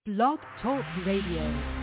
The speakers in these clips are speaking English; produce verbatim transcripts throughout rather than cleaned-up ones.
Blog Talk Radio.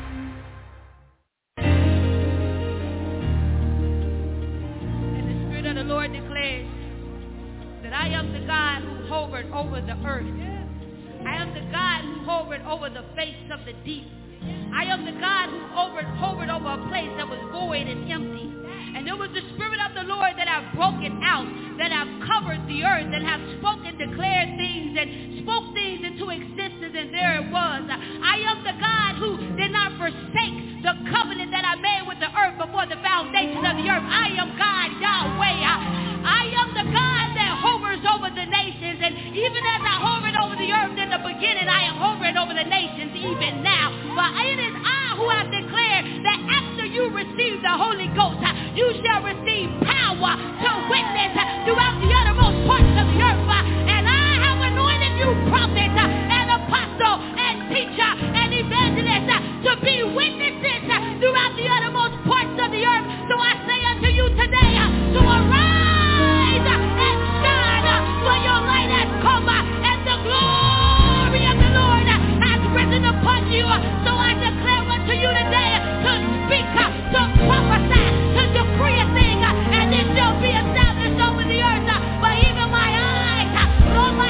The Lord declares that I am the God who hovered over the earth. I am the God who hovered over the face of the deep. I am the God who hovered, hovered over a place that was void and empty. And it was the Spirit of the Lord that I've broken out, that I've covered the earth, and have spoken, declared things, and spoke things into existence, and there it was. I am the God who did not forsake the covenant that I made with the earth before the foundation of the earth. I am God, Yahweh. I am the God that hovers over the nations, and even as I hovered over the earth in the beginning, I am hovering over the nations even now. But it is I who have declared that after you receive the Holy Ghost, you shall receive power to witness throughout the uttermost parts of the earth. And I have anointed you prophet and apostle and teacher and evangelist to be witnesses throughout the uttermost parts of the earth. So I say unto you today to arise and shine, for your light has come and the glory of the Lord has risen upon you. So I declare unto you today to speak, to prophesy, to decree a thing, and it shall be established over the earth. But even my eyes, my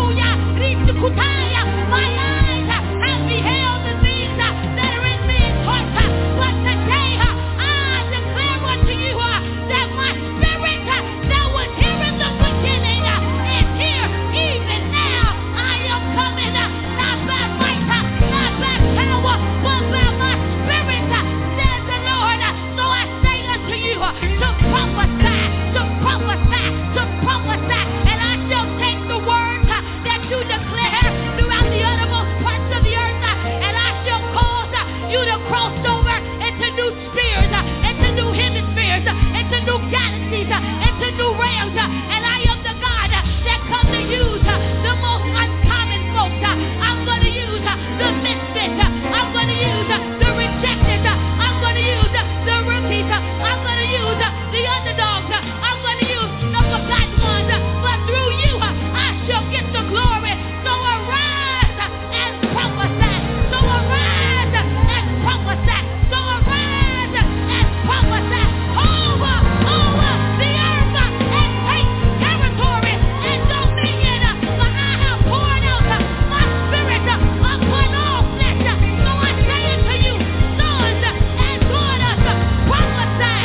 eyes have beheld the things that are in men's hearts. But today I declare unto you that my spirit that was here in the beginning is here even now. I am coming, not by might, not by power, but by my spirit, says the Lord. So I say unto you to prophesy, to prophesy, to prophesy, and I shall take the words that you declare throughout the uttermost parts of the earth, and I shall cause you to cross over into new spheres, into new hemispheres, into new galaxies, into new realms. And I am the God that comes to use the most uncommon folks. I'm going to use the misfits. I'm going to use the rejected. I'm going to use the rookies. I'm going to use the underdogs. I'm going to use the forgotten ones. But through you, I shall get the glory. So arise and prophesy. So arise and prophesy. So arise and prophesy over, over the earth and take territory and dominion. For I have poured out my spirit upon all flesh. So I say unto you, sons and daughters, prophesy.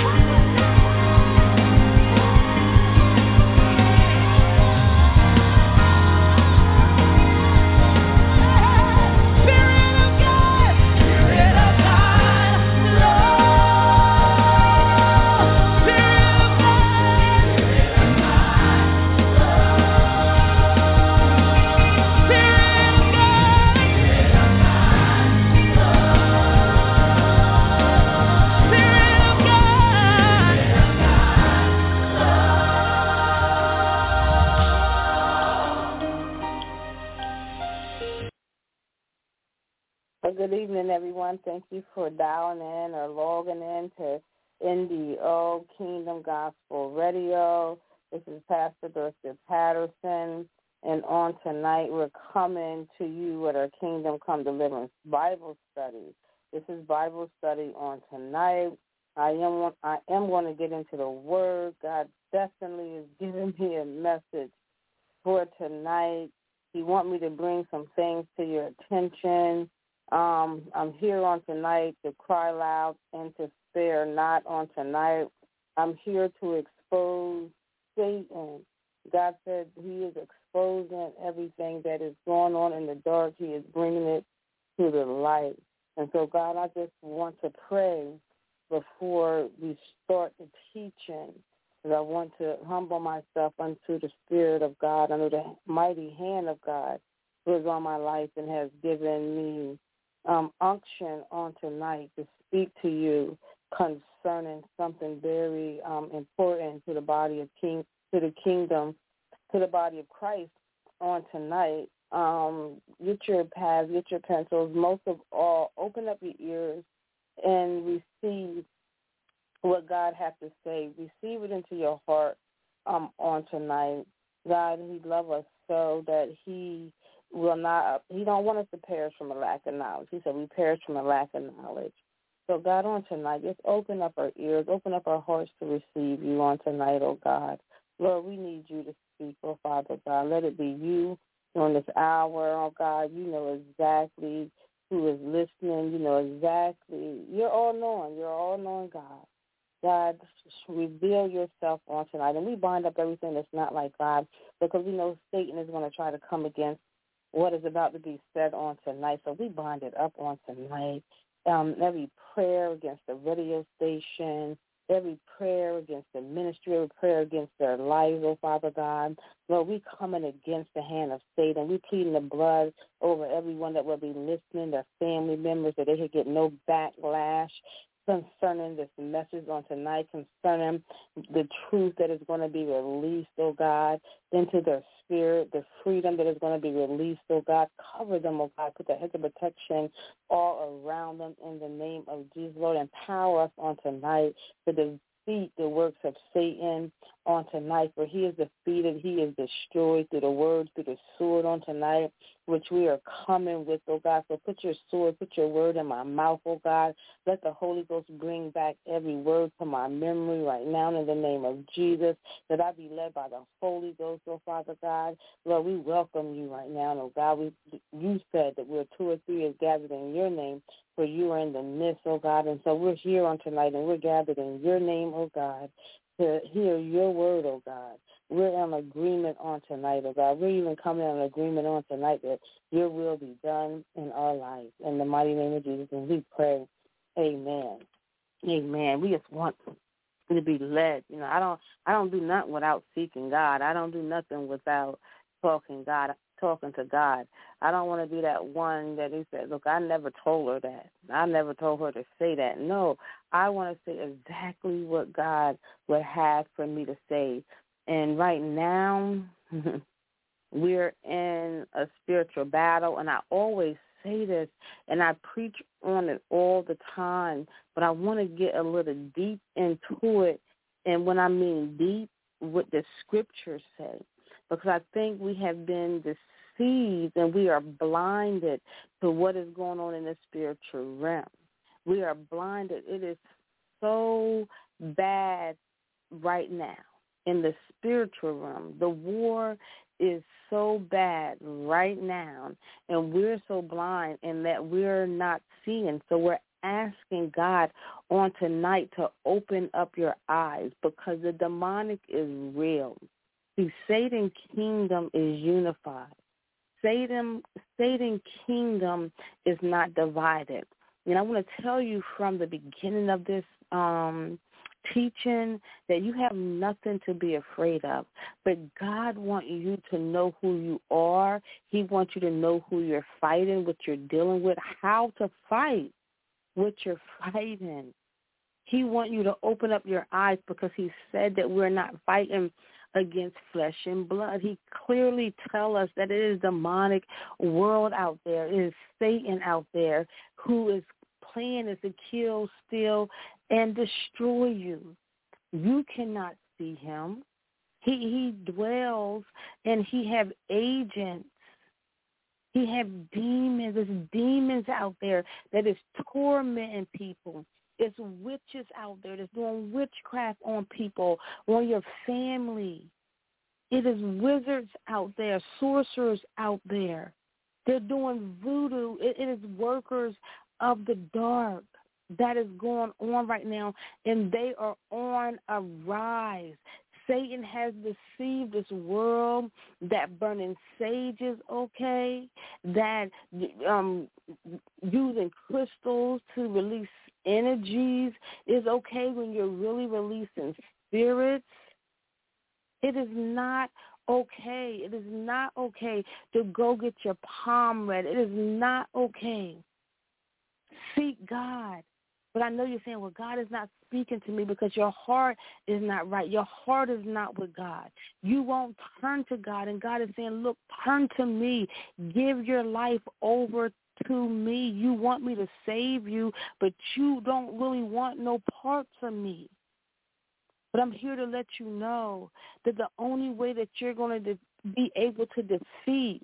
Spirit of God, Spirit of God, Lord. Spirit of God, Spirit of God, Lord. Spirit of God, Spirit of God, Lord. Spirit of God, Well, good evening, everyone. Thank you for dialing in or logging in to N D O Kingdom Gospel Radio. This is Pastor Dorothy Patterson, and on tonight we're coming to you with our Kingdom Come Deliverance Bible study. This is Bible study on tonight. I am I am going to get into the Word. God definitely is giving me a message for tonight. He wants me to bring some things to your attention. Um, I'm here on tonight to cry loud and to spare not on tonight. I'm here to expose Satan. God said he is exposing everything that is going on in the dark. He is bringing it to the light. And so, God, I just want to pray before we start the teaching. And I want to humble myself unto the Spirit of God, under the mighty hand of God who is on my life and has given me um, unction on tonight to speak to you concerning something very um, important to the body of King, to the kingdom, to the body of Christ on tonight. Um, get your pads, get your pencils. Most of all, open up your ears and receive what God has to say. Receive it into your heart um, on tonight. God, he loves us so that he will not, he don't want us to perish from a lack of knowledge. He said we perish from a lack of knowledge. So, God, on tonight, just open up our ears, open up our hearts to receive you on tonight, oh, God. Lord, we need you to speak, oh, Father God. Let it be you on this hour, oh, God. You know exactly who is listening. You know exactly. You're all-knowing. You're all-knowing, God. God, reveal yourself on tonight. And we bind up everything that's not like God, because we know Satan is going to try to come against what is about to be said on tonight. So we bind it up on tonight. Um, every prayer against the radio station, every prayer against the ministry, every prayer against their lives, oh, Father God. Lord, we coming against the hand of Satan. We pleading the blood over everyone that will be listening, their family members, that they could get no backlash concerning this message on tonight, concerning the truth that is going to be released, oh God, into their spirit, the freedom that is going to be released, oh God. Cover them, oh God. Put the hedge of protection all around them in the name of Jesus. Lord, empower us on tonight to defeat the works of Satan on tonight, for he is defeated, he is destroyed through the word, through the sword on tonight, which we are coming with, oh God. So put your sword, put your word in my mouth, oh God. Let the Holy Ghost bring back every word to my memory right now in the name of Jesus, that I be led by the Holy Ghost, oh Father God. Lord, we welcome you right now, oh God. We, you said that we're two or three is gathered in your name, for you are in the midst, oh God. And so we're here on tonight, and we're gathered in your name, oh God, to hear your word, oh God. We're in agreement on tonight, oh God. We're even coming in agreement on tonight that your will be done in our lives. In the mighty name of Jesus, and we pray, amen. Amen. We just want to be led. You know, I don't I don't do nothing without seeking God. I don't do nothing without talking God, talking to God. I don't want to be that one that he said, look, I never told her that. I never told her to say that. No, I want to say exactly what God would have for me to say. And right now, we're in a spiritual battle, and I always say this, and I preach on it all the time, but I want to get a little deep into it, and when I mean deep, what the scriptures say, because I think we have been deceived and we are blinded to what is going on in the spiritual realm. We are blinded. It is so bad right now. In the spiritual realm, the war is so bad right now, and we're so blind in that we're not seeing. So we're asking God on tonight to open up your eyes, because the demonic is real. See, Satan's kingdom is unified. Satan, Satan's kingdom is not divided. And I want to tell you from the beginning of this um teaching that you have nothing to be afraid of, but God wants you to know who you are. He wants you to know who you're fighting, what you're dealing with, how to fight what you're fighting. He wants you to open up your eyes, because he said that we're not fighting against flesh and blood. He clearly tells us that it is a demonic world out there. It is Satan out there who is plan is to kill, steal, and destroy you. You cannot see him. He he dwells, and he have agents. He have demons. There's demons out there that is tormenting people. There's witches out there that's doing witchcraft on people, on your family. It is wizards out there, sorcerers out there. They're doing voodoo. It, it is workers of the dark that is going on right now, and they are on a rise. Satan has deceived this world that burning sage is okay, that um, using crystals to release energies is okay when you're really releasing spirits. It is not okay. It is not okay to go get your palm read. It is not okay. Seek God. But I know you're saying, well, God is not speaking to me because your heart is not right. Your heart is not with God. You won't turn to God, and God is saying, look, turn to me. Give your life over to me. You want me to save you, but you don't really want no parts of me. But I'm here to let you know that the only way that you're going to be able to defeat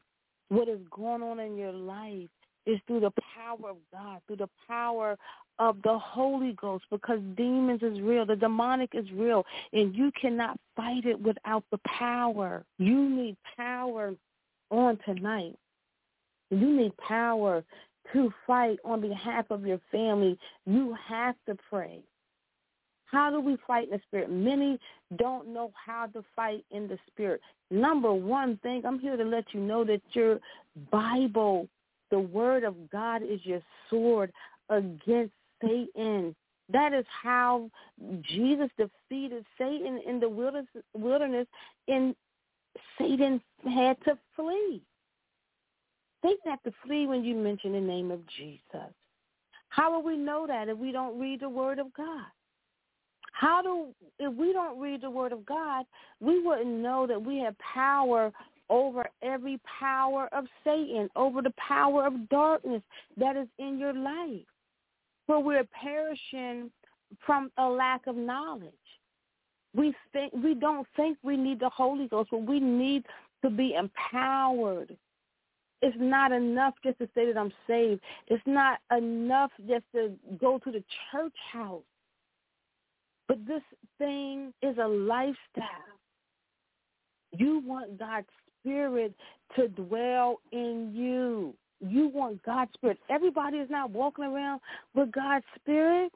what is going on in your life is through the power of God, through the power of the Holy Ghost, because demons is real. The demonic is real, and you cannot fight it without the power. You need power on tonight. You need power to fight on behalf of your family. You have to pray. How do we fight in the spirit? Many don't know how to fight in the spirit. Number one thing, I'm here to let you know that your Bible, the word of God, is your sword against Satan. That is how Jesus defeated Satan in the wilderness, and Satan had to flee. Satan had to flee when you mention the name of Jesus. How will we know that if we don't read the word of God? How do, if we don't read the word of God, we wouldn't know that we have power over every power of Satan, over the power of darkness that is in your life. For we're perishing from a lack of knowledge. We think we don't think we need the Holy Ghost, but we need to be empowered. It's not enough just to say that I'm saved. It's not enough just to go to the church house. But this thing is a lifestyle. You want God's Spirit to dwell in you. You want God's Spirit. Everybody is not walking around with God's Spirit.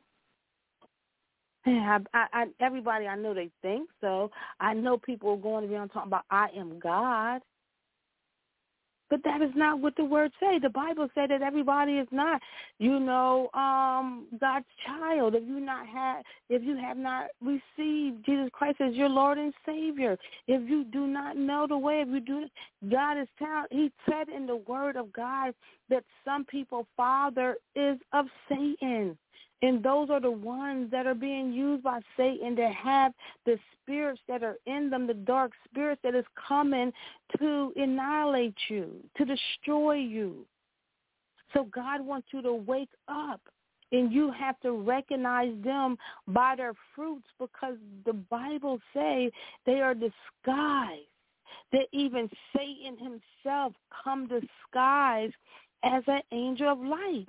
I, I, I, everybody, I know they think so. I know people are going around talking about, I am God. But that is not what the word say. The Bible said that everybody is not, you know, um, God's child. If you not have, if you have not received Jesus Christ as your Lord and Savior, if you do not know the way, if you do, God is telling. He said in the Word of God that some people, Father, is of Satan. And those are the ones that are being used by Satan that have the spirits that are in them, the dark spirits that is coming to annihilate you, to destroy you. So God wants you to wake up, and you have to recognize them by their fruits, because the Bible says they are disguised. That even Satan himself come disguised as an angel of light.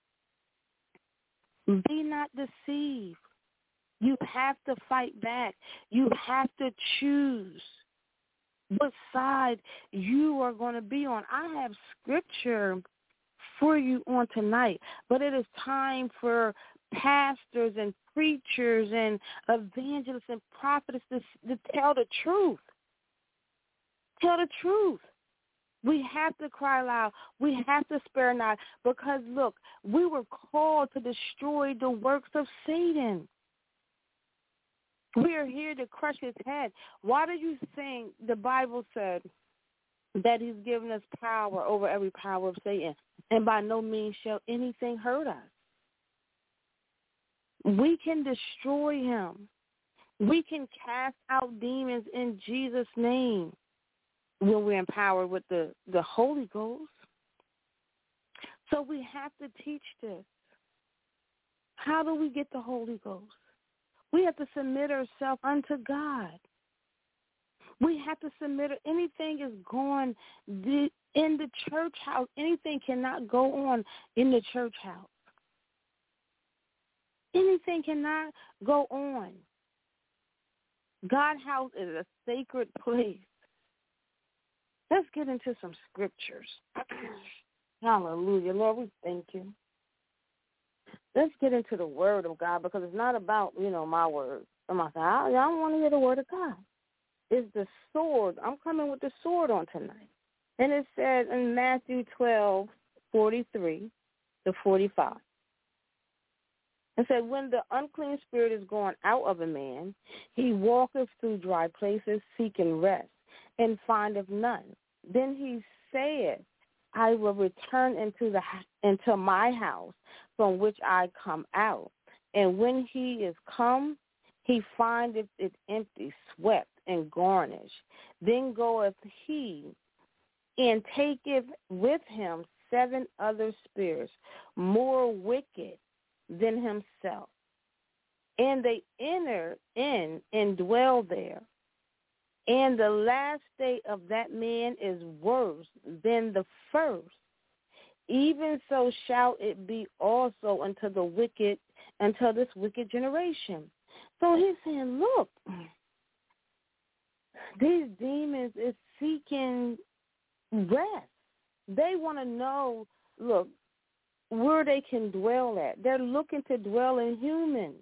Be not deceived. You have to fight back. You have to choose what side you are going to be on. I have scripture for you on tonight, but it is time for pastors and preachers and evangelists and prophets to, to tell the truth. Tell the truth. We have to cry loud. We have to spare not, because, look, we were called to destroy the works of Satan. We are here to crush his head. Why do you think the Bible said that he's given us power over every power of Satan, and by no means shall anything hurt us? We can destroy him. We can cast out demons in Jesus' name when we're empowered with the, the Holy Ghost. So we have to teach this. How do we get the Holy Ghost? We have to submit ourselves unto God. We have to submit. Anything is going in the church house. Anything cannot go on in the church house. Anything cannot go on. God's house is a sacred place. Let's get into some scriptures. Hallelujah. Lord, we thank you. Let's get into the word of God, because it's not about, you know, my word. I'm not saying, I don't want to hear the word of God. It's the sword. I'm coming with the sword on tonight. And it says in Matthew twelve, forty-three to forty-five. It said, when the unclean spirit is gone out of a man, he walketh through dry places seeking rest, and findeth none. Then he saith, I will return into the into my house from which I come out. And when he is come, he findeth it empty, swept, and garnished. Then goeth he and taketh with him seven other spirits, more wicked than himself. And they enter in and dwell there. And the last state of that man is worse than the first. Even so shall it be also unto the wicked, until this wicked generation. So he's saying, look, these demons is seeking rest. They want to know, look, where they can dwell at. They're looking to dwell in humans.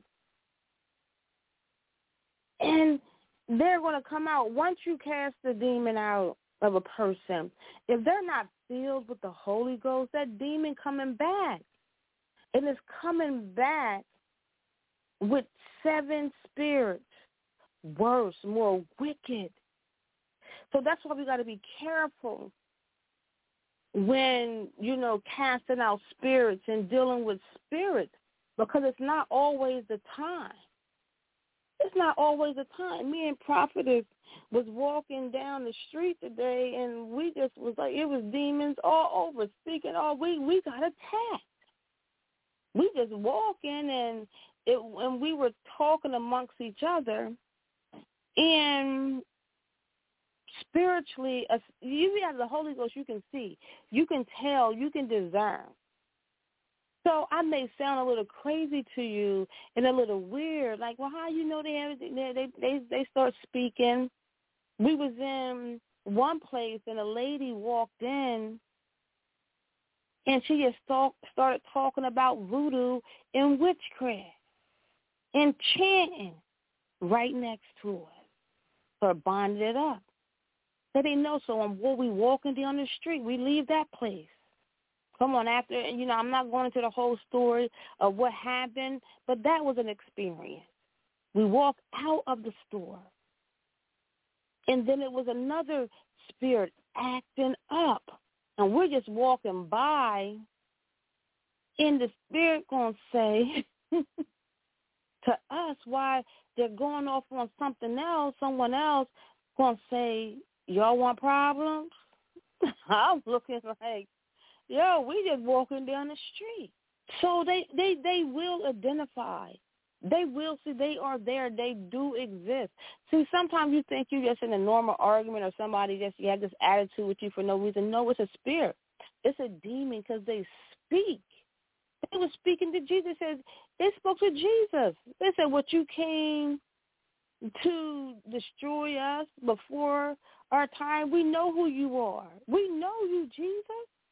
And they're going to come out. Once you cast the demon out of a person, if they're not filled with the Holy Ghost, that demon coming back. And it's coming back with seven spirits, worse, more wicked. So that's why we got to be careful when, you know, casting out spirits and dealing with spirits, because it's not always the time. It's not always the time. Me and Prophetess was walking down the street today, and we just was like, it was demons all over, speaking all, we, we got attacked. We just walking, and it, and we were talking amongst each other, and spiritually, uh, you have the Holy Ghost, you can see, you can tell, you can discern. So I may sound a little crazy to you and a little weird, like, well, how you know they have they they they, they start speaking? We was in one place and a lady walked in, and she just talk, started talking about voodoo and witchcraft and chanting right next to us. So bonded it up. They didn't know. So when we walking down the street, we leave that place. Come on, after, you know, I'm not going into the whole story of what happened, but that was an experience. We walked out of the store, and then it was another spirit acting up, and we're just walking by, and the spirit going to say to us why they're going off on something else, someone else going to say, y'all want problems? I'm looking like, yo, we just walking down the street. So they, they, they will identify. They will see they are there. They do exist. See, sometimes you think you're just in a normal argument or somebody just you have this attitude with you for no reason. No, it's a spirit. It's a demon because they speak. They were speaking to Jesus. Says they spoke to Jesus. They said, what you came to destroy us before our time, we know who you are. We know you, Jesus.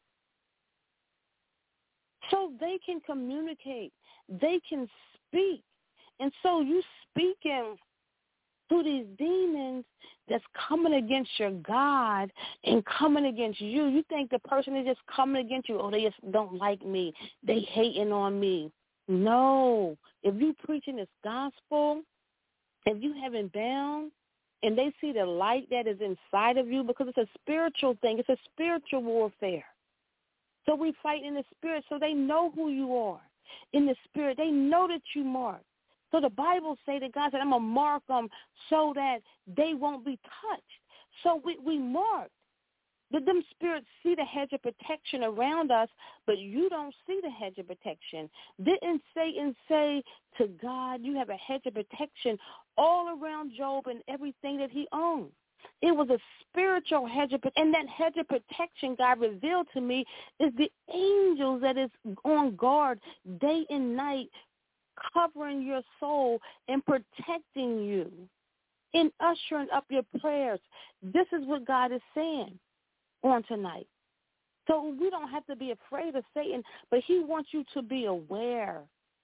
So they can communicate. They can speak. And so you speaking to these demons that's coming against your God and coming against you. You think the person is just coming against you. Oh, they just don't like me. They hating on me. No. If you preaching this gospel, if you haven't bound, and they see the light that is inside of you, because it's a spiritual thing. It's a spiritual warfare. So we fight in the spirit, so they know who you are. In the spirit, they know that you mark. So the Bible say that God said, I'm going to mark them so that they won't be touched. So we, we mark. But them spirits see the hedge of protection around us, but you don't see the hedge of protection. Didn't Satan say to God, you have a hedge of protection all around Job and everything that he owned? It was a spiritual hedge of protection. And that hedge of protection God revealed to me is the angels that is on guard day and night, covering your soul and protecting you and ushering up your prayers. This is what God is saying on tonight. So we don't have to be afraid of Satan, but he wants you to be aware.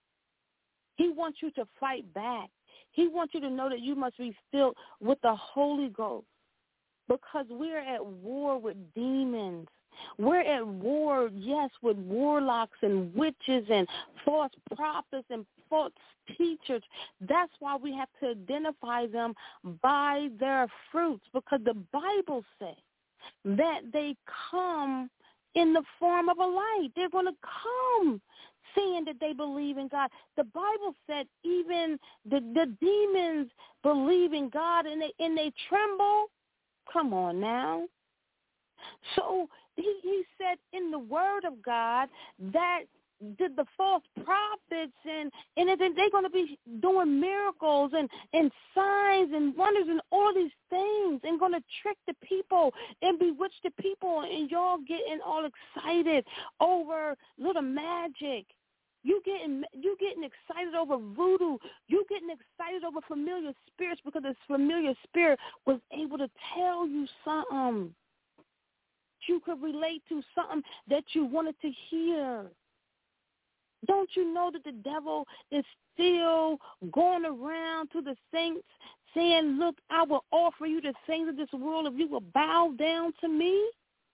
He wants you to fight back. He wants you to know that you must be filled with the Holy Ghost, because we're at war with demons. We're at war, yes, with warlocks and witches and false prophets and false teachers. That's why we have to identify them by their fruits, because the Bible says that they come in the form of a light. They're going to come saying that they believe in God. The Bible said even the, the demons believe in God and they, and they tremble. Come on now. So he, he said in the word of God that the, the false prophets, and, and then they're going to be doing miracles and, and signs and wonders and all these things and going to trick the people and bewitch the people, and y'all getting all excited over little magic. You getting you getting excited over voodoo. You getting excited over familiar spirits because this familiar spirit was able to tell you something you could relate to, something that you wanted to hear. Don't you know that the devil is still going around to the saints saying, look, I will offer you the things of this world if you will bow down to me?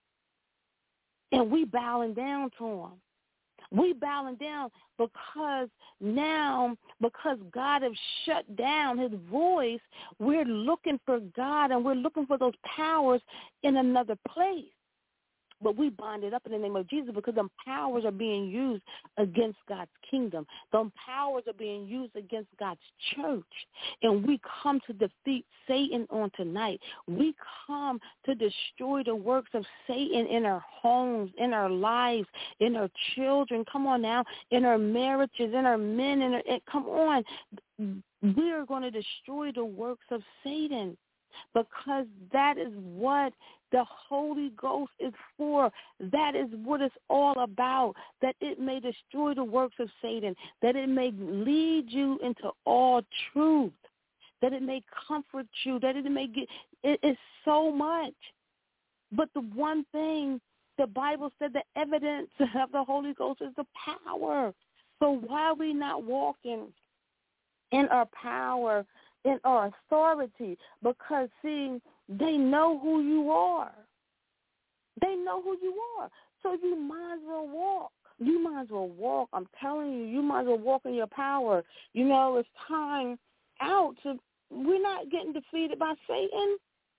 And we bowing down to him. We bowing down because now, because God has shut down his voice, we're looking for God and we're looking for those powers in another place. But we bind it up in the name of Jesus because them powers are being used against God's kingdom. Them powers are being used against God's church. And we come to defeat Satan on tonight. We come to destroy the works of Satan in our homes, in our lives, in our children. Come on now, in our marriages, in our men. In our, come on. We are going to destroy the works of Satan, because that is what the Holy Ghost is for. That is what it's all about, that it may destroy the works of Satan, that it may lead you into all truth, that it may comfort you, that it may get, it is so much. But the one thing, the Bible said the evidence of the Holy Ghost is the power. So why are we not walking in our power, in our authority? Because, see, they know who you are. They know who you are. So you might as well walk. You might as well walk. I'm telling you, you might as well walk in your power. You know, it's time out to, we're not getting defeated by Satan.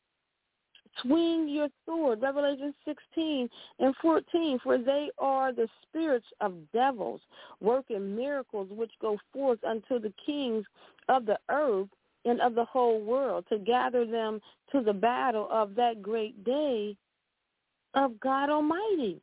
Swing your sword, Revelation sixteen and fourteen, for they are the spirits of devils, working miracles which go forth unto the kings of the earth and of the whole world, to gather them to the battle of that great day of God Almighty.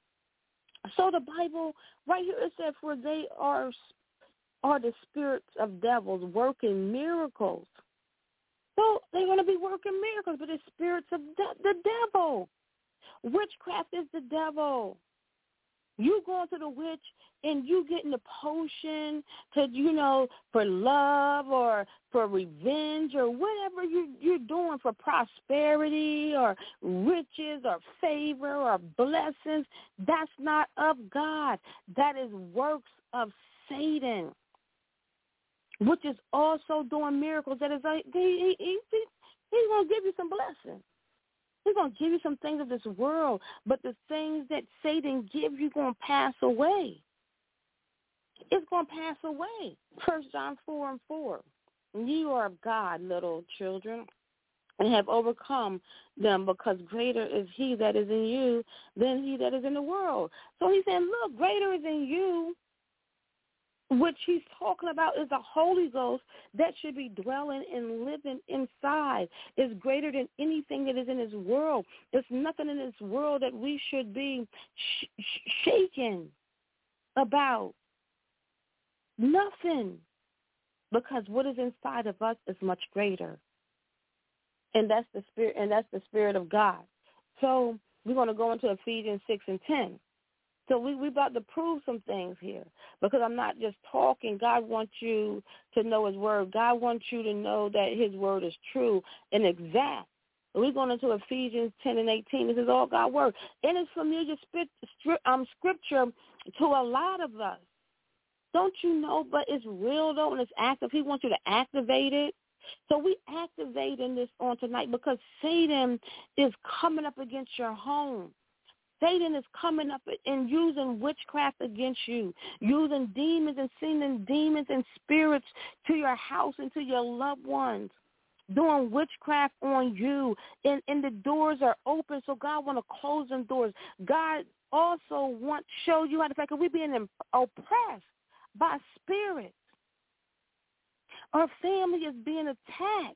So the Bible, right here it said, for they are, are the spirits of devils working miracles. So they're going to be working miracles, but it's spirits of de- the devil. Witchcraft is the devil. You going to the witch and you getting the potion to, you know, for love or for revenge or whatever you, you're doing for prosperity or riches or favor or blessings. That's not of God. That is works of Satan, which is also doing miracles. That is like, he, he, he, he's going to give you some blessings. He's going to give you some things of this world, but the things that Satan gives you going to pass away. It's going to pass away. First John four and four. You are of God, little children, and have overcome them, because greater is he that is in you than he that is in the world. So he's saying, look, greater is in you. Which he's talking about is the Holy Ghost that should be dwelling and living inside. Is greater than anything that is in this world. There's nothing in this world that we should be sh- sh- shaken about. Nothing. Because what is inside of us is much greater. And that's the spirit, and that's the Spirit of God. So we're going to go into Ephesians six and ten. So we we about to prove some things here, because I'm not just talking. God wants you to know his word. God wants you to know that his word is true and exact. We're going into Ephesians ten and eighteen. This is all God's word. And it's familiar um, scripture to a lot of us. Don't you know? But it's real, though, and it's active. He wants you to activate it. So we activating this on tonight because Satan is coming up against your home. Satan is coming up and using witchcraft against you, using demons and sending demons and spirits to your house and to your loved ones, doing witchcraft on you, and, and the doors are open, so God want to close them doors. God also want to show you how the fact that we're being oppressed by spirits. Our family is being attacked.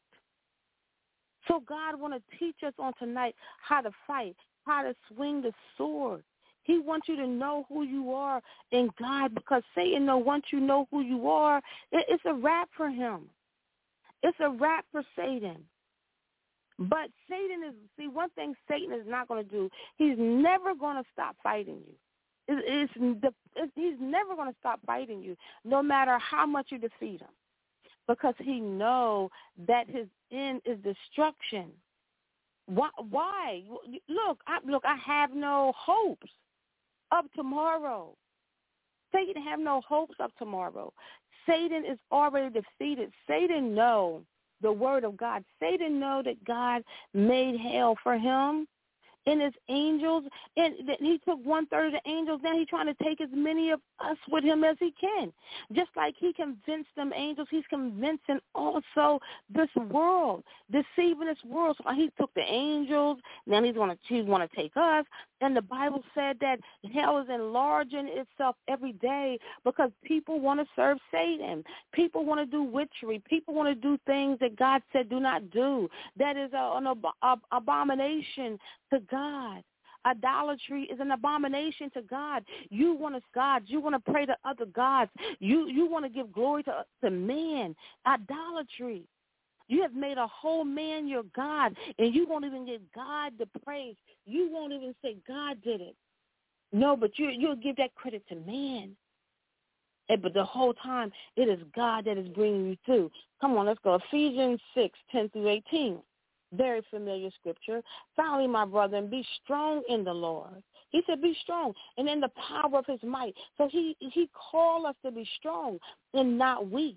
So God want to teach us on tonight how to fight, how to swing the sword. He wants you to know who you are in God, because Satan know once you know who you are, it, it's a wrap for him. It's a wrap for Satan. But Satan is, see, one thing Satan is not going to do, he's never going to stop fighting you. It, it's the, it, he's never going to stop fighting you, no matter how much you defeat him, because he knows that his end is destruction. Why? Why? Look, I, look, I have no hopes of tomorrow. Satan have no hopes of tomorrow. Satan is already defeated. Satan know the word of God. Satan know that God made hell for him and his angels, and he took one-third of the angels. Now he's trying to take as many of us with him as he can. Just like he convinced them angels, he's convincing also this world, deceiving this world. So he took the angels, now he's going to he's going to take us. And the Bible said that hell is enlarging itself every day because people want to serve Satan. People want to do witchery. People want to do things that God said do not do. That is a, an ab- ab- abomination to God. Idolatry is an abomination to God. You want to God. You want to pray to other gods. You you want to give glory to, to man. Idolatry. You have made a whole man your God, and you won't even give God the praise. You won't even say God did it. No, but you, you'll give that credit to man. And, but the whole time, it is God that is bringing you through. Come on, let's go. Ephesians six, ten through eighteen. Very familiar scripture. Finally, my brother, and be strong in the Lord. He said, be strong, and in the power of his might. So he, he called us to be strong and not weak.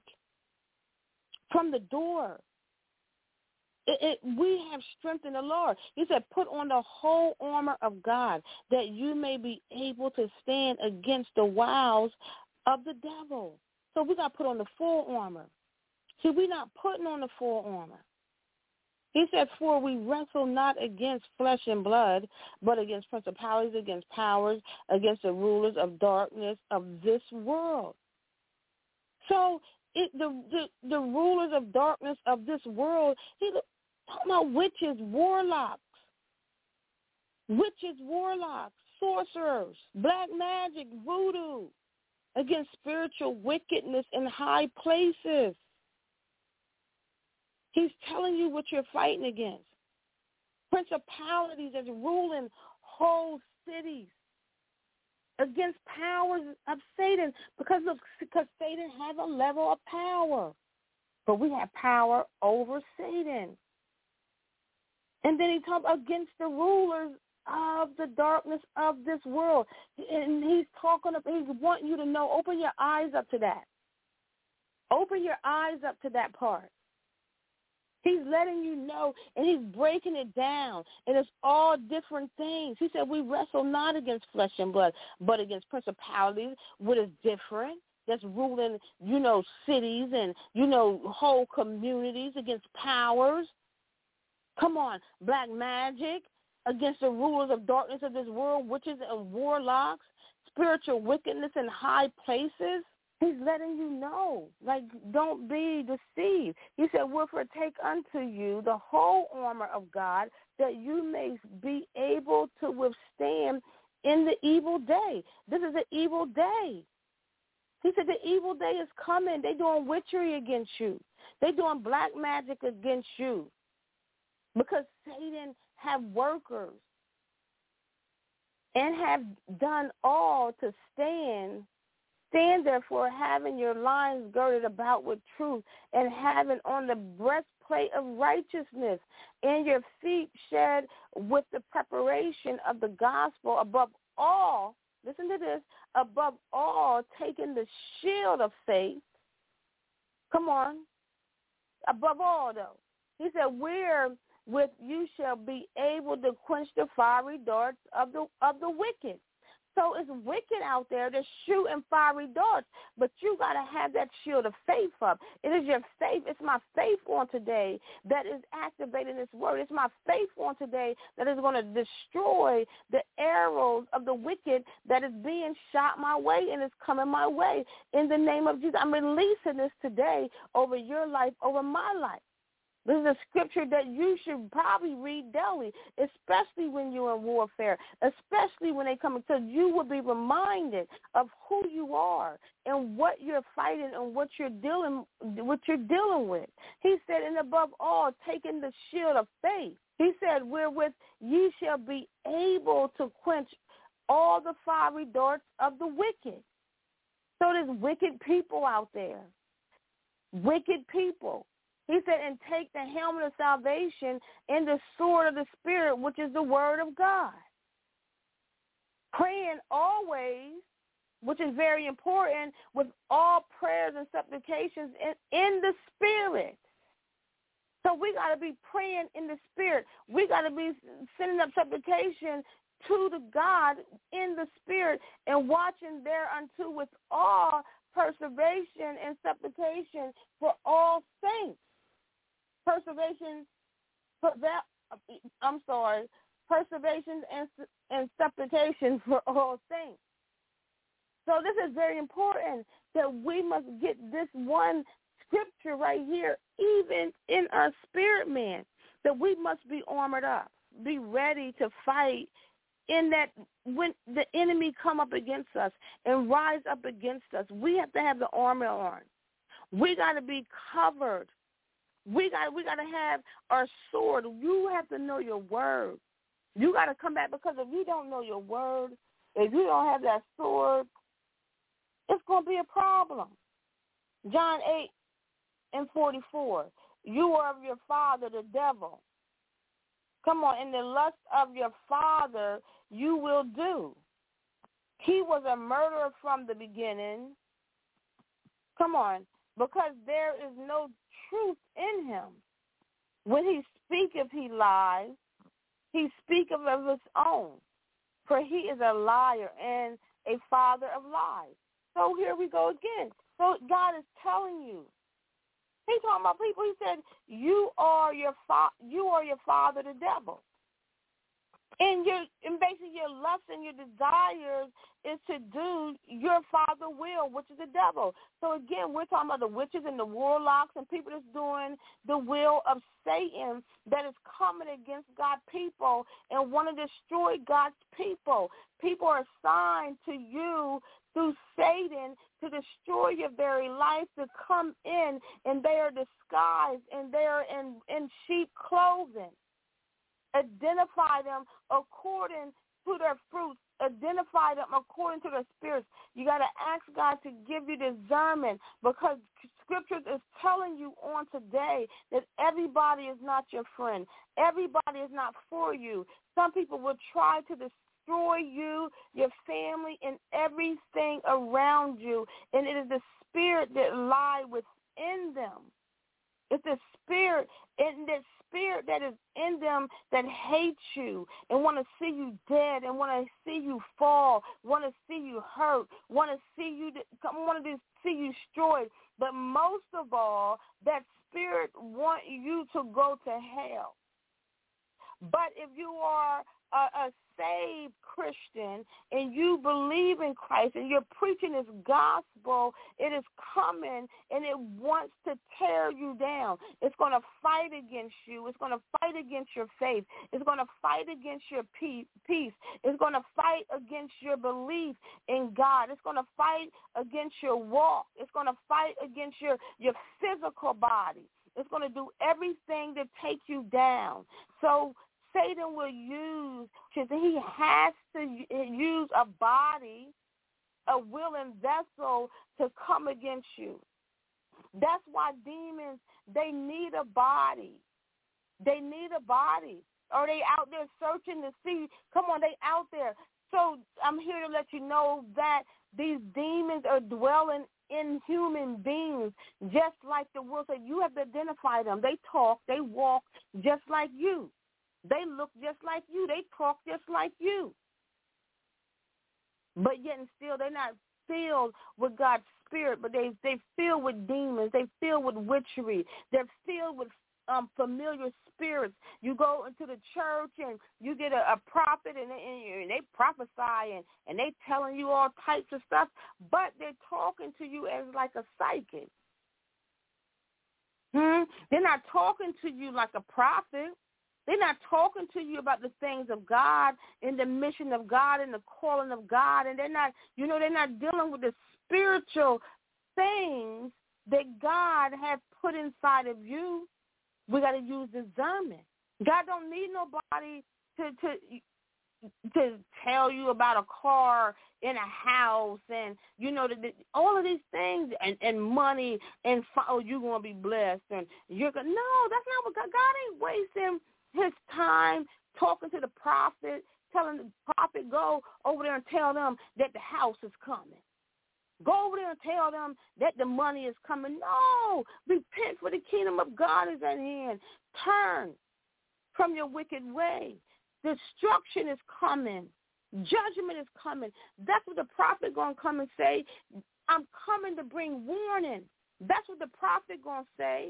From the door, It, it, we have strength in the Lord. He said, put on the whole armor of God that you may be able to stand against the wiles of the devil. So we got to put on the full armor. See, we're not putting on the full armor. He said, for we wrestle not against flesh and blood, but against principalities, against powers, against the rulers of darkness of this world. So it, the, the the rulers of darkness of this world, he talking about witches, warlocks, witches, warlocks, sorcerers, black magic, voodoo, against spiritual wickedness in high places. He's telling you what you're fighting against. Principalities that's ruling whole cities, against powers of Satan, because look, because Satan has a level of power, but we have power over Satan. And then he talks against the rulers of the darkness of this world, and he's talking. He's wanting you to know. Open your eyes up to that. Open your eyes up to that part. He's letting you know, and he's breaking it down, and it's all different things. He said we wrestle not against flesh and blood, but against principalities, what is different, that's ruling, you know, cities and, you know, whole communities, against powers. Come on, black magic, against the rulers of darkness of this world, witches and warlocks, spiritual wickedness in high places. He's letting you know, like, don't be deceived. He said, wherefore take unto you the whole armor of God, that you may be able to withstand in the evil day. This is an evil day. He said the evil day is coming. They're doing witchery against you. They're doing black magic against you, because Satan have workers and have done all to stand Stand therefore, having your loins girded about with truth, and having on the breastplate of righteousness, and your feet shod with the preparation of the gospel. Above all, listen to this, above all, taking the shield of faith. Come on. Above all, though. He said, wherewith you shall be able to quench the fiery darts of the of the wicked. So it's wicked out there to shoot in fiery darts, but you got to have that shield of faith up. It is your faith. It's my faith on today that is activating this word. It's my faith on today that is going to destroy the arrows of the wicked that is being shot my way and is coming my way. In the name of Jesus, I'm releasing this today over your life, over my life. This is a scripture that you should probably read daily, especially when you're in warfare, especially when they come, because you will be reminded of who you are and what you're fighting and what you're dealing, what you're dealing with. He said, and above all, taking the shield of faith. He said, wherewith ye shall be able to quench all the fiery darts of the wicked. So there's wicked people out there, wicked people. He said, and take the helmet of salvation and the sword of the Spirit, which is the word of God. Praying always, which is very important, with all prayers and supplications in, in the Spirit. So we got to be praying in the Spirit. We got to be sending up supplication to the God in the Spirit and watching thereunto with all perseveration and supplication for all saints. Perseveration, I'm sorry, perseveration and, and supplication for all saints. So this is very important that we must get this one scripture right here, even in our spirit man, that we must be armored up, be ready to fight in that when the enemy come up against us and rise up against us. We have to have the armor on. We got to be covered. We got we got to have our sword. You have to know your word. You got to come back, because if you don't know your word, if you don't have that sword, it's going to be a problem. John eight and forty-four, you are of your father, the devil. Come on, in the lust of your father you will do. He was a murderer from the beginning. Come on, because there is no truth in him. When he speaketh, he lies. He speaketh of his own, for he is a liar and a father of lies. So here we go again. So God is telling you. He's talking about people. He said, "You are your fa- you are your father, the devil." And your and basically your lust and your desires is to do your father will, which is the devil. So again, we're talking about the witches and the warlocks and people that's doing the will of Satan, that is coming against God's people and want to destroy God's people. People are assigned to you through Satan to destroy your very life, to come in, and they are disguised and they are in, in sheep clothing. Identify them according to their fruits. Identify them according to their spirits. You got to ask God to give you discernment, because Scripture is telling you on today that everybody is not your friend. Everybody is not for you. Some people will try to destroy you, your family, and everything around you, and it is the spirit that lie within them. It's the spirit, and the spirit that is in them that hates you and want to see you dead and want to see you fall, want to see you hurt, want to see you, want to see you destroyed. But most of all, that spirit want you to go to hell. But if you are a, a saved Christian and you believe in Christ and you're preaching this gospel, it is coming and it wants to tear you down. It's going to fight against you. It's going to fight against your faith. It's going to fight against your peace. It's going to fight against your belief in God. It's going to fight against your walk. It's going to fight against your, your physical body. It's going to do everything to take you down. So Satan will use, he has to use a body, a willing vessel to come against you. That's why demons, they need a body. They need a body. Or they out there searching to see, come on, they out there. So I'm here to let you know that these demons are dwelling in human beings, just like the world said. You have to identify them. They talk, they walk just like you. They look just like you. They talk just like you. But yet and still, they're not filled with God's Spirit, but they they filled with demons. They filled with witchery. They're filled with um, familiar spirits. You go into the church and you get a, a prophet and they, and they prophesy and, and they telling you all types of stuff, but they're talking to you as like a psychic. Hmm? They're not talking to you like a prophet. They're not talking to you about the things of God and the mission of God and the calling of God. And they're not, you know, they're not dealing with the spiritual things that God has put inside of you. We got to use discernment. God don't need nobody to to to tell you about a car in a house and, you know, the, the, all of these things and, and money and, oh, you're going to be blessed. And you're going to, no, that's not what God, God ain't wasting his time talking to the prophet, telling the prophet, go over there and tell them that the house is coming. Go over there and tell them that the money is coming. No, repent, for the kingdom of God is at hand. Turn from your wicked way. Destruction is coming. Judgment is coming. That's what the prophet going to come and say. I'm coming to bring warning. That's what the prophet going to say.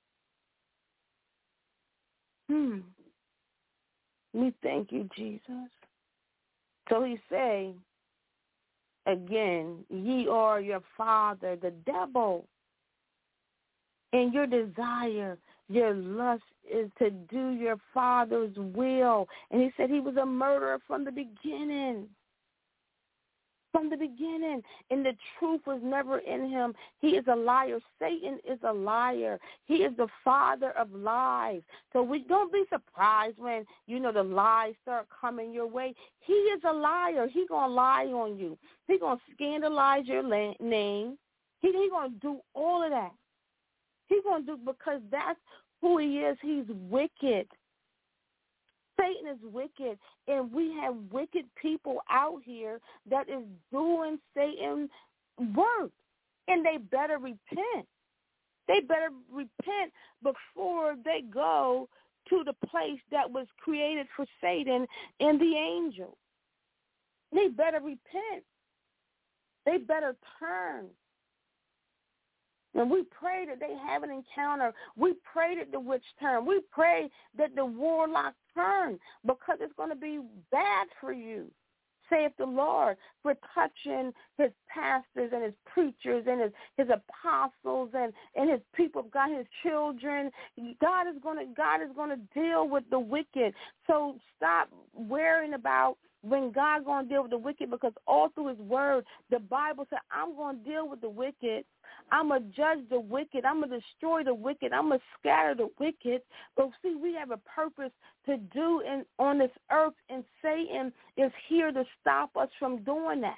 Hmm. We thank you, Jesus. So he say, again, ye are your father, the devil, and your desire, your lust is to do your father's will. And he said he was a murderer from the beginning. From the beginning. And the truth was never in him. He is a liar. Satan is a liar. He is the father of lies. So we don't be surprised when, you know, the lies start coming your way. He is a liar. He going to lie on you. He going to scandalize your la- name. He, he going to do all of that. He's going to do, because that's who he is. He's wicked. Satan is wicked, and we have wicked people out here that is doing Satan's work, and they better repent. They better repent before they go to the place that was created for Satan and the angels. They better repent. They better turn. And we pray that they have an encounter. We pray that the witch turn. We pray that the warlock turn, because it's going to be bad for you, saith the Lord, for touching his pastors and his preachers and his, his apostles and, and his people of God, his children. God is going to God is going to deal with the wicked. So stop worrying about when God's going to deal with the wicked, because all through his word, the Bible said, I'm going to deal with the wicked. I'm going to judge the wicked. I'm going to destroy the wicked. I'm going to scatter the wicked. But see, we have a purpose to do in, on this earth, and Satan is here to stop us from doing that.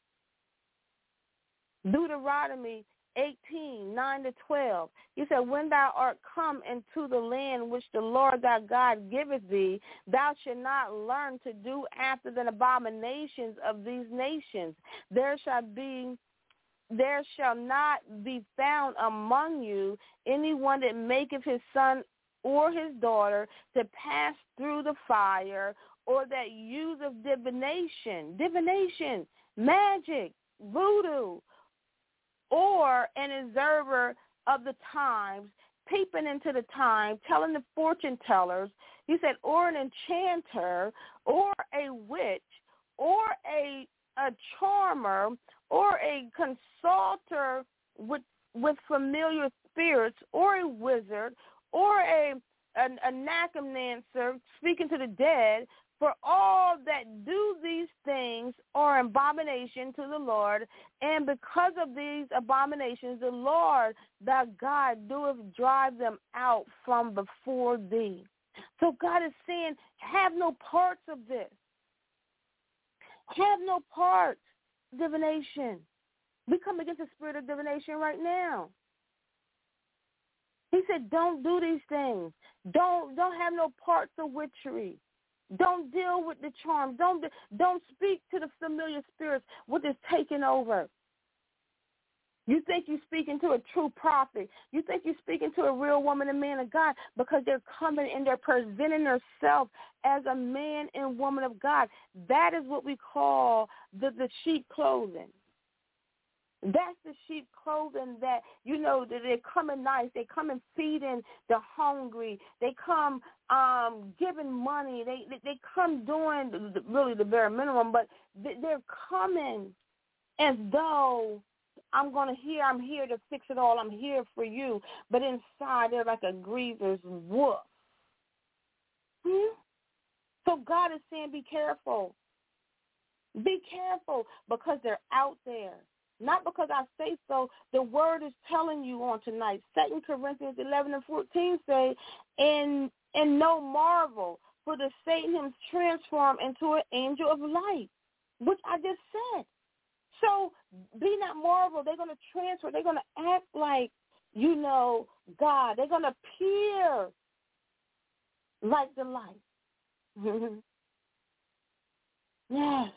Deuteronomy eighteen, nine to twelve. He said, when thou art come into the land which the Lord thy God giveth thee, thou shalt not learn to do after the abominations of these nations. There shall be There shall not be found among you anyone that maketh his son or his daughter to pass through the fire, or that useth divination, divination, magic, voodoo, or an observer of the times, peeping into the time, telling the fortune tellers. He said, or an enchanter, or a witch, or a a charmer, or a consulter with with familiar spirits, or a wizard, or a an, a necromancer speaking to the dead. For all that do these things are abomination to the Lord, and because of these abominations, the Lord thy God doeth drive them out from before thee. So God is saying, have no parts of this. Have no parts of divination. We come against the spirit of divination right now. He said, don't do these things. Don't don't have no parts of witchery. Don't deal with the charms. Don't don't speak to the familiar spirits, what is taking over. You think you're speaking to a true prophet. You think you're speaking to a real woman and man of God, because they're coming and they're presenting themselves as a man and woman of God. That is what we call the, the sheep clothing. That's the sheep clothing that, you know, that they're coming nice. They come and feeding the hungry. They come um, giving money. They, they they come doing the, really the bare minimum, but they're coming as though I'm going to hear, I'm here to fix it all. I'm here for you. But inside, they're like a griever's wolf. Hmm? So God is saying, be careful. Be careful because they're out there. Not because I say so. The word is telling you on tonight. Second Corinthians eleven and fourteen say, and, and no marvel, for the Satan him transformed into an angel of light, which I just said. So be not marvel. They're going to transfer. They're going to act like, you know, God. They're going to appear like the light. Yes.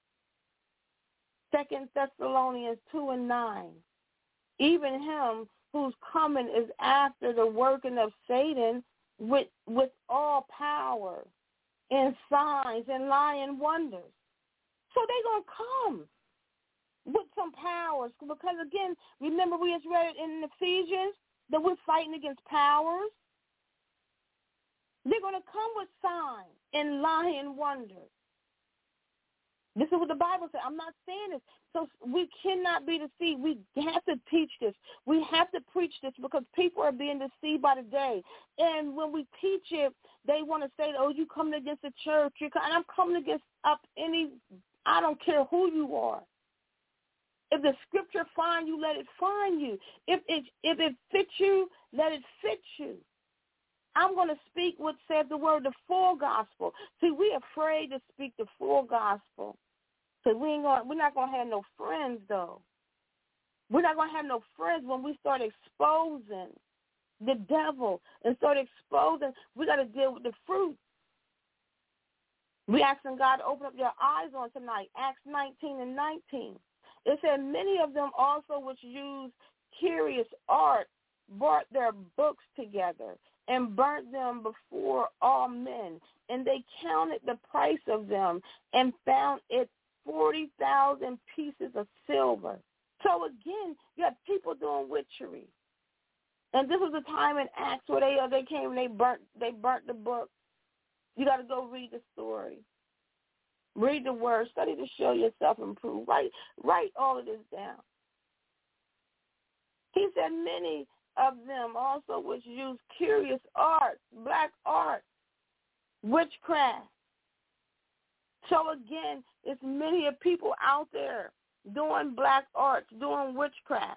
Second Thessalonians two and nine. Even him whose coming is after the working of Satan with with all power and signs and lying wonders. So they're going to come with some powers. Because, again, remember we just read it in Ephesians that we're fighting against powers. They're going to come with signs and lying wonders. This is what the Bible says. I'm not saying this. So we cannot be deceived. We have to teach this. We have to preach this because people are being deceived by the day. And when we teach it, they want to say, oh, you coming against the church. You're, and I'm coming against up any, I don't care who you are. If the scripture find you, let it find you. If it, if it fits you, let it fit you. I'm going to speak what said the word, the full gospel. See, we're afraid to speak the full gospel. Because we ain't going, we're not going to have no friends, though. We're not going to have no friends when we start exposing the devil and start exposing. We got to deal with the fruit. We asking God to open up your eyes on tonight. Acts nineteen and nineteen. It said, many of them also which used curious art brought their books together and burnt them before all men. And they counted the price of them and found it forty thousand pieces of silver. So again, you have people doing witchery. And this was a time in Acts where they, they came and they burnt, they burnt the book. You got to go read the story. Read the word. Study to show yourself improved. Write, write all of this down. He said many of them also which use curious arts, black art, witchcraft. So again, it's many of people out there doing black arts, doing witchcraft.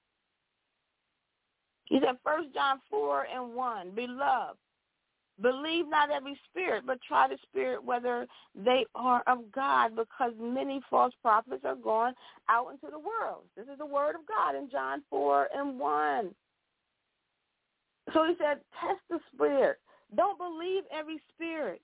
He said First John four and one, beloved, believe not every spirit, but try the spirit whether they are of God, because many false prophets are going out into the world. This is the word of God in John four and one. So he said, test the spirit. Don't believe every spirit.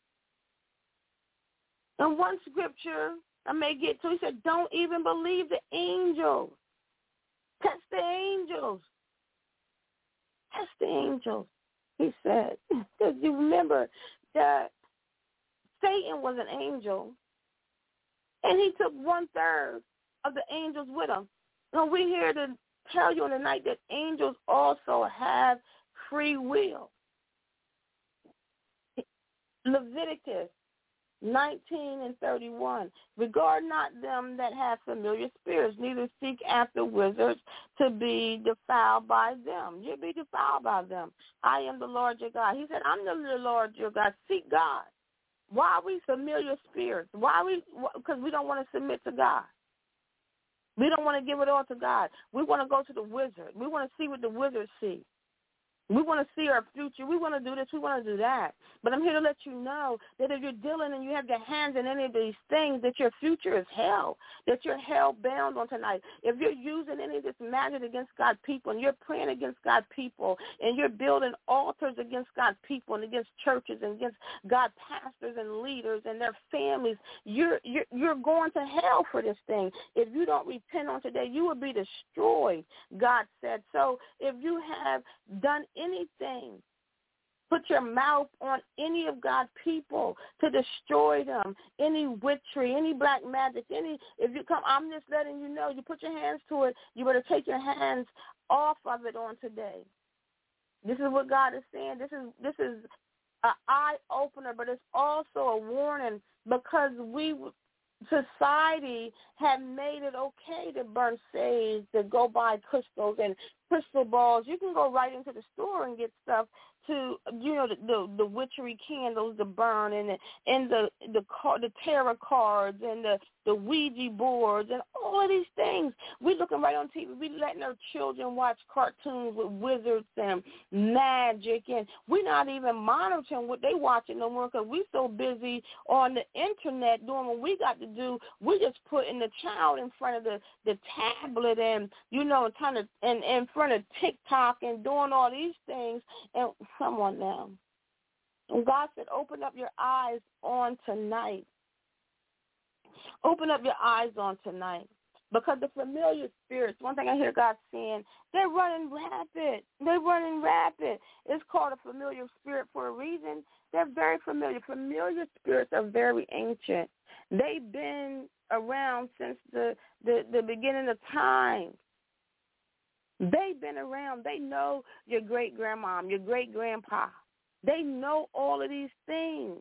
In one scripture, I may get to, he said, don't even believe the angels. Test the angels. Test the angels, he said. Because you remember that Satan was an angel, and he took one-third of the angels with him. So we're here to tell you tonight that angels also have free will. Leviticus nineteen and thirty-one. Regard not them that have familiar spirits, neither seek after wizards to be defiled by them. You'll be defiled by them. I am the Lord your God. He said, I'm the Lord your God. Seek God. Why are we familiar spirits? Why are we? Because we don't want to submit to God. We don't want to give it all to God. We want to go to the wizard. We want to see what the wizards see. We want to see our future. We want to do this. We want to do that. But I'm here to let you know that if you're dealing and you have your hands in any of these things, that your future is hell, that you're hell-bound on tonight. If you're using any of this magic against God's people and you're praying against God's people and you're building altars against God's people and against churches and against God's pastors and leaders and their families, you're, you're, you're going to hell for this thing. If you don't repent on today, you will be destroyed, God said. So if you have done anything, put your mouth on any of God's people to destroy them, any witchery, any black magic, any, if you come, I'm just letting you know, you put your hands to it, you better take your hands off of it on today. This is what God is saying. This is, this is an eye-opener, but it's also a warning because we society had made it okay to burn sage, to go buy crystals and crystal balls. You can go right into the store and get stuff to, you know, the the, the witchery candles to burn, and the, and the the the tarot cards and the the Ouija boards and all of these things. We're looking right on T V. We're letting our children watch cartoons with wizards and magic, and we're not even monitoring what they watching no more because we're so busy on the internet doing what we got to do. We just putting the child in front of the, the tablet and, you know, trying to, and in front of TikTok and doing all these things. And come on now. And God said, open up your eyes on tonight. Open up your eyes on tonight. Because the familiar spirits, one thing I hear God saying, they're running rapid. They're running rapid. It's called a familiar spirit for a reason. They're very familiar. Familiar spirits are very ancient. They've been around since the, the, the beginning of time. They've been around. They know your great-grandmom, your great-grandpa. They know all of these things.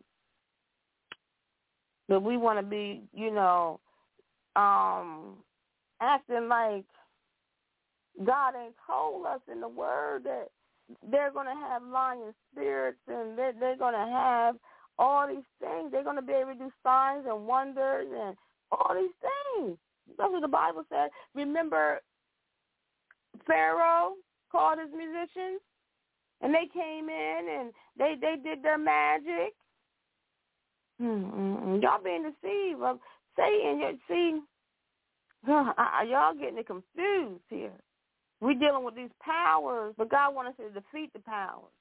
But we want to be, you know, um, acting like God ain't told us in the Word that they're going to have lion spirits and they're, they're going to have all these things. They're going to be able to do signs and wonders and all these things. That's what the Bible said. Remember, Pharaoh called his musicians, and they came in and they, they did their magic. Mm-mm. Y'all being deceived of Satan. See, y'all getting it confused here. We're dealing with these powers, but God wants us to defeat the powers.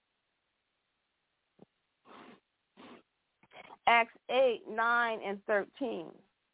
Acts eight, nine, and thirteen.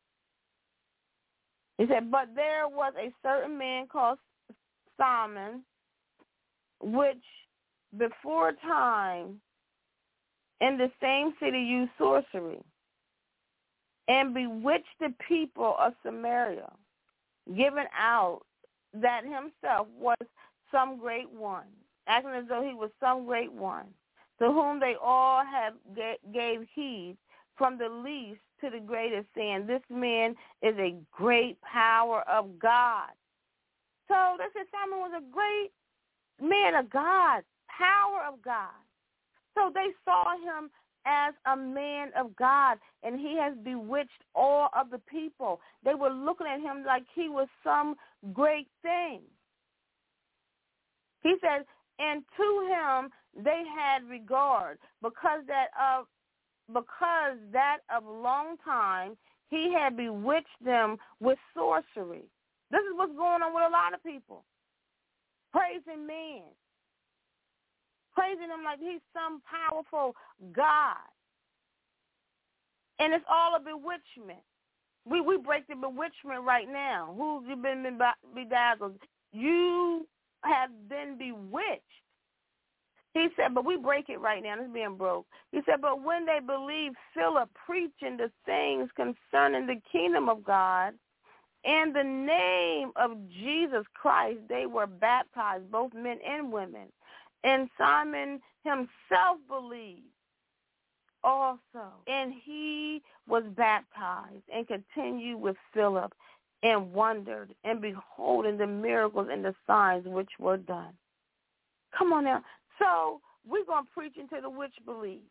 He said, but there was a certain man called Simon, which before time in the same city used sorcery and bewitched the people of Samaria, giving out that himself was some great one, acting as though he was some great one, to whom they all have gave heed, from the least to the greatest, saying, this man is a great power of God. So they said Simon was a great man of God, power of God. So they saw him as a man of God, and he has bewitched all of the people. They were looking at him like he was some great thing. He said, and to him they had regard, because that of because that of long time he had bewitched them with sorcery. This is what's going on with a lot of people. Praising man. Praising him like he's some powerful God. And it's all a bewitchment. We we break the bewitchment right now. Who's you been bedazzled? You have been bewitched. He said, but we break it right now. It's being broke. He said, but when they believed Philip preaching the things concerning the kingdom of God and the name of Jesus Christ, they were baptized, both men and women. And Simon himself believed also. And he was baptized and continued with Philip and wondered and beholding the miracles and the signs which were done. Come on now. So we're going to preach into the witch belief,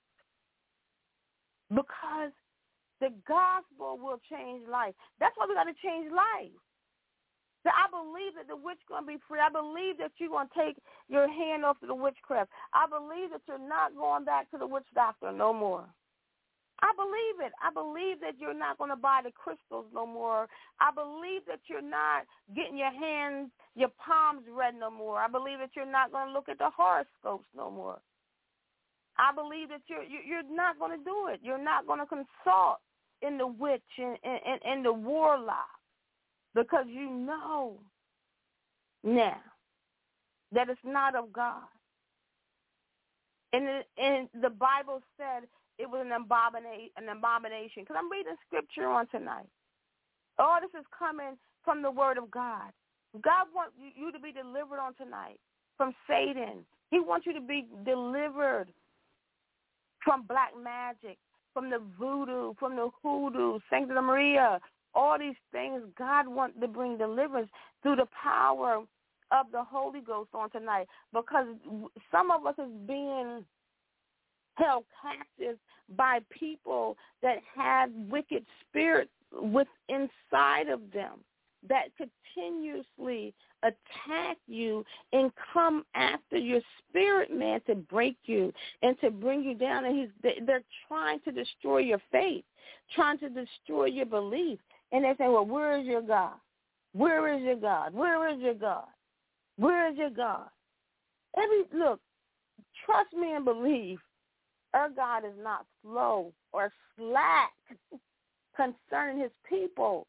because the gospel will change life. That's why we got to change life. So I believe that the witch is going to be free. I believe that you're going to take your hand off of the witchcraft. I believe that you're not going back to the witch doctor no more. I believe it. I believe that you're not going to buy the crystals no more. I believe that you're not getting your hands, your palms red no more. I believe that you're not going to look at the horoscopes no more. I believe that you're you're not going to do it. You're not going to consult in the witch and in, in the warlock, because you know now that it's not of God. And, it, and the Bible said it was an abomination, an abomination. Because I'm reading scripture on tonight. All this is coming from the word of God. God wants you to be delivered on tonight from Satan. He wants you to be delivered from black magic, from the voodoo, from the hoodoo, Sancta Maria, all these things. God wants to bring deliverance through the power of the Holy Ghost on tonight, because some of us is being held captive by people that have wicked spirits with inside of them that continuously attack you and come after your spirit, man, to break you and to bring you down. And he's they're trying to destroy your faith, trying to destroy your belief. And they say, well, where is your God? Where is your God? Where is your God? Where is your God? Every look, trust me and believe, our God is not slow or slack concerning his people.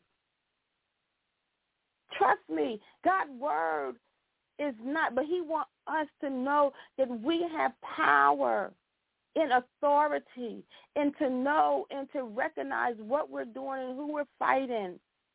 Trust me, God's word is not, but he wants us to know that we have power and authority, and to know and to recognize what we're doing and who we're fighting,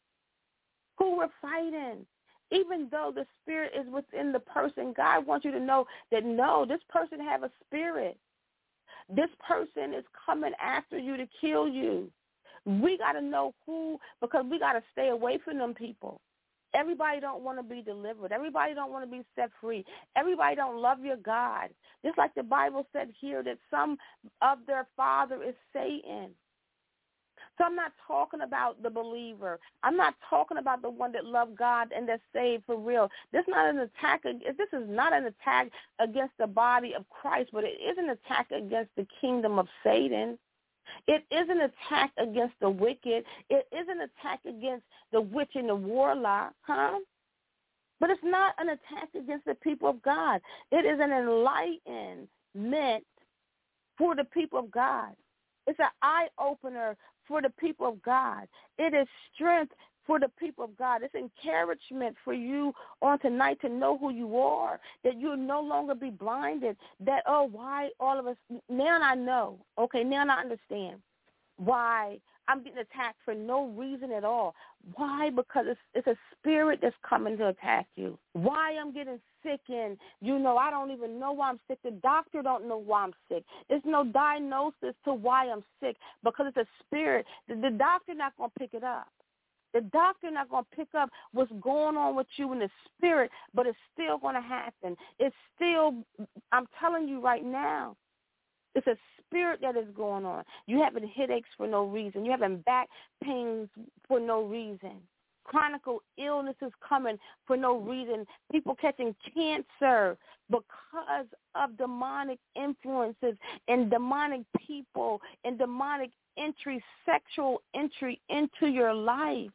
who we're fighting. Even though the spirit is within the person, God wants you to know that, no, this person have a spirit. This person is coming after you to kill you. We got to know who, because we got to stay away from them people. Everybody don't want to be delivered. Everybody don't want to be set free. Everybody don't love your God. Just like the Bible said here that some of their father is Satan. So I'm not talking about the believer. I'm not talking about the one that loved God and that's saved for real. This is not an attack. This is not an attack against the body of Christ, but it is an attack against the kingdom of Satan. It is an attack against the wicked. It is an attack against the witch and the warlock, huh? But it's not an attack against the people of God. It is an enlightenment for the people of God. It's an eye-opener for the people of God. It is strength for the people of God. It's encouragement for you on tonight to know who you are, that you'll no longer be blinded, that, oh, why all of us, now I know, okay, now I understand why I'm getting attacked for no reason at all. Why? Because it's, it's a spirit that's coming to attack you. Why I'm getting sick and, you know, I don't even know why I'm sick. The doctor don't know why I'm sick. There's no diagnosis to why I'm sick, because it's a spirit. The, the doctor not going to pick it up. The doctor not going to pick up what's going on with you in the spirit, but it's still going to happen. It's still, I'm telling you right now, it's a spirit that is going on. You having headaches for no reason. You having back pains for no reason. Chronic illnesses coming for no reason. People catching cancer because of demonic influences and demonic people and demonic entry, sexual entry into your life.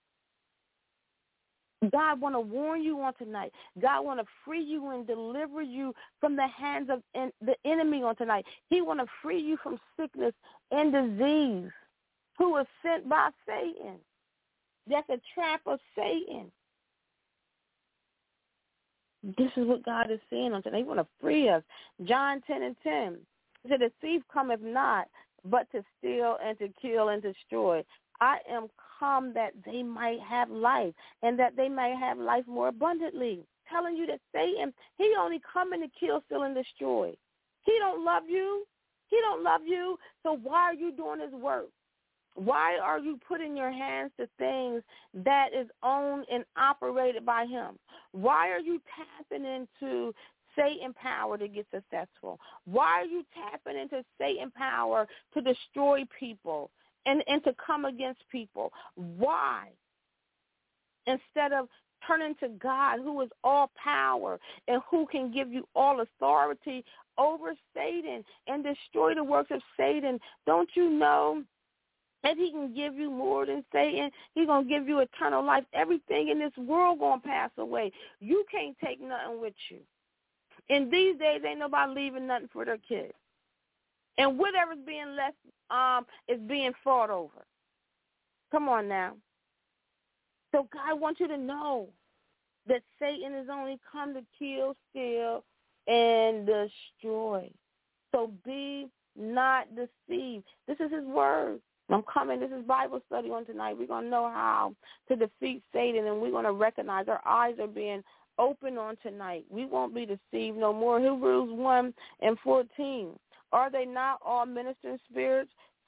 God want to warn you on tonight. God want to free you and deliver you from the hands of en- the enemy on tonight. He want to free you from sickness and disease, who is sent by Satan. That's a trap of Satan. This is what God is saying on tonight. He want to free us. John ten and ten. He said, the thief cometh not, but to steal and to kill and destroy. I am come that they might have life, and that they might have life more abundantly. Telling you that Satan, he only coming to kill, steal, and destroy. He don't love you. He don't love you. So why are you doing his work? Why are you putting your hands to things that is owned and operated by him? Why are you tapping into Satan power to get successful? Why are you tapping into Satan power to destroy people and, and to come against people? Why? Instead of turning to God, who is all power and who can give you all authority over Satan and destroy the works of Satan, don't you know that he can give you more than Satan? He's going to give you eternal life. Everything in this world going to pass away. You can't take nothing with you. In these days, ain't nobody leaving nothing for their kids. And whatever's being left um, is being fought over. Come on now. So God wants you to know that Satan has only come to kill, steal, and destroy. So be not deceived. This is his word. I'm coming. This is Bible study on tonight. We're going to know how to defeat Satan, and we're going to recognize our eyes are being open on tonight. We won't be deceived no more. Hebrews one and fourteen. Are they not all ministering spirits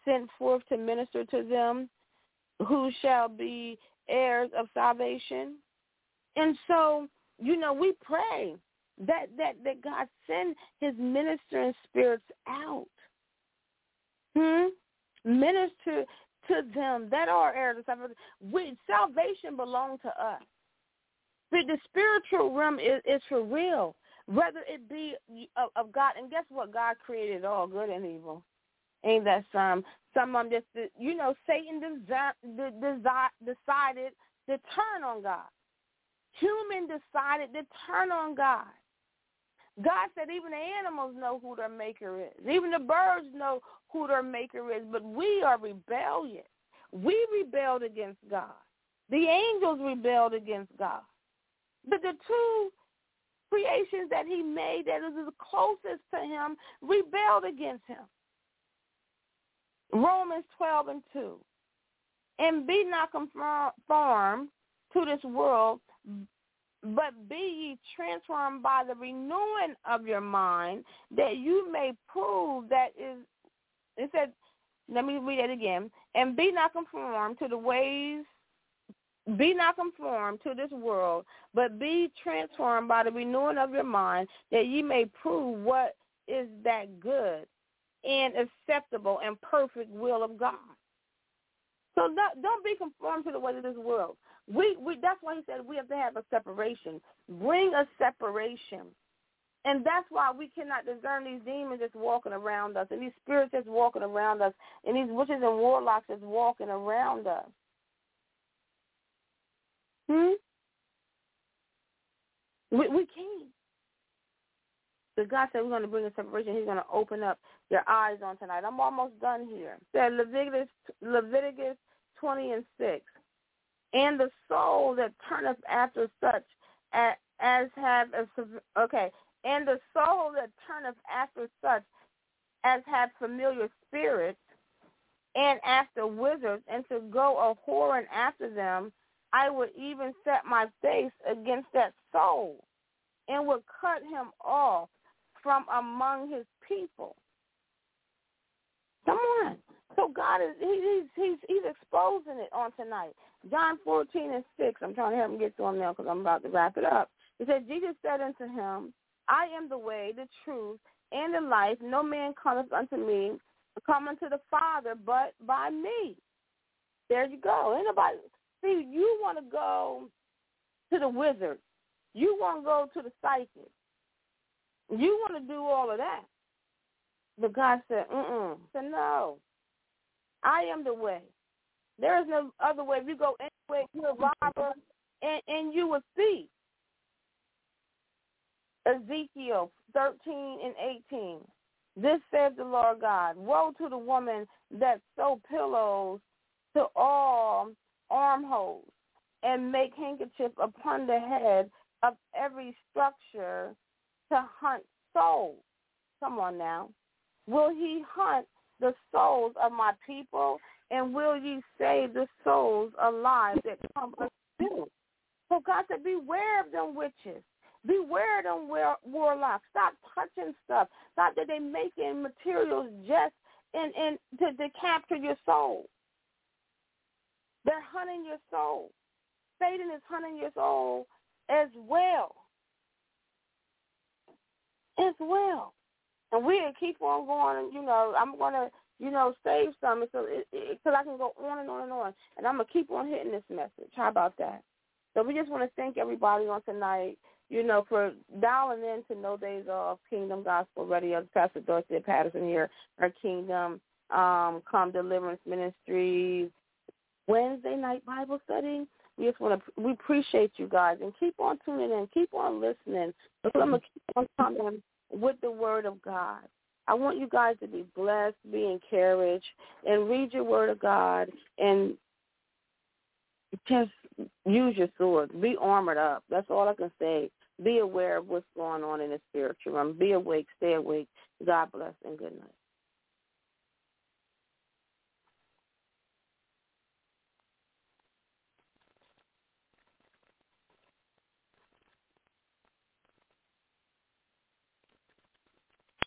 sent forth to minister to them who shall be heirs of salvation. And so, you know, we pray that, that, that God send his ministering spirits out. Hmm? Minister to them that are heirs of salvation. We, salvation belongs to us. But the spiritual realm is, is for real, whether it be of, of God. And guess what? God created all, good and evil. Ain't that some? Some of them just, you know, Satan desi- desi- decided to turn on God. Human decided to turn on God. God said even the animals know who their maker is. Even the birds know who their maker is. But we are rebellious. We rebelled against God. The angels rebelled against God. But the two creations that he made that is the closest to him rebelled against him. Romans twelve and two. And be not conformed to this world, but be ye transformed by the renewing of your mind, that you may prove that is, it said, let me read it again. And be not conformed to the ways, be not conformed to this world, but be transformed by the renewing of your mind, that ye may prove what is that good and acceptable and perfect will of God. So not, don't be conformed to the ways of this world. We, we that's why he said we have to have a separation. Bring a separation. And that's why we cannot discern these demons that's walking around us and these spirits that's walking around us and these witches and warlocks that's walking around us. Hmm? We, we can't. So God said we're going to bring a separation. He's going to open up your eyes on tonight. I'm almost done here. Said Leviticus, Leviticus twenty and six. And the soul that turneth after such as, as have a, okay. And the soul that turneth after such as have familiar spirits and after wizards, and to go a whoring after them, I would even set my face against that soul and would cut him off from among his people. Come on. So God is he, he's he's he's exposing it on tonight. John fourteen and six. I'm trying to help him get to him now because I'm about to wrap it up. It said, Jesus said unto him, I am the way, the truth, and the life. No man cometh unto me, come unto the Father, but by me. There you go. Ain't nobody. See, you want to go to the wizard. You want to go to the psychic. You want to do all of that. But God said, mm-mm. He said, no. I am the way. There is no other way. If you go anywhere, you're a robber, and, and you will see. Ezekiel thirteen and eighteen. This says the Lord God, woe to the woman that sew pillows to all armholes and make handkerchiefs upon the head of every structure to hunt souls. Come on now. Will he hunt the souls of my people, and will ye save the souls alive that come against? So God said, beware of them witches. Beware of them war- warlocks. Stop touching stuff. Stop that they making materials just in, in to, to capture your soul. They're hunting your soul. Satan is hunting your soul as well. As well. And we'll keep on going, you know, I'm going to, you know, save some so it, it, so I can go on and on and on. And I'm going to keep on hitting this message. How about that? So we just want to thank everybody on tonight, you know, for dialing in to No Days Off, Kingdom Gospel Radio. Pastor Dorothy Patterson here, our Kingdom um, Come Deliverance Ministries Wednesday night Bible study. We just want to, we appreciate you guys, and keep on tuning in, keep on listening. Because I'm going to keep on coming with the Word of God. I want you guys to be blessed, be encouraged, and read your Word of God, and just use your sword. Be armored up. That's all I can say. Be aware of what's going on in the spiritual realm. Be awake, stay awake. God bless, and good night.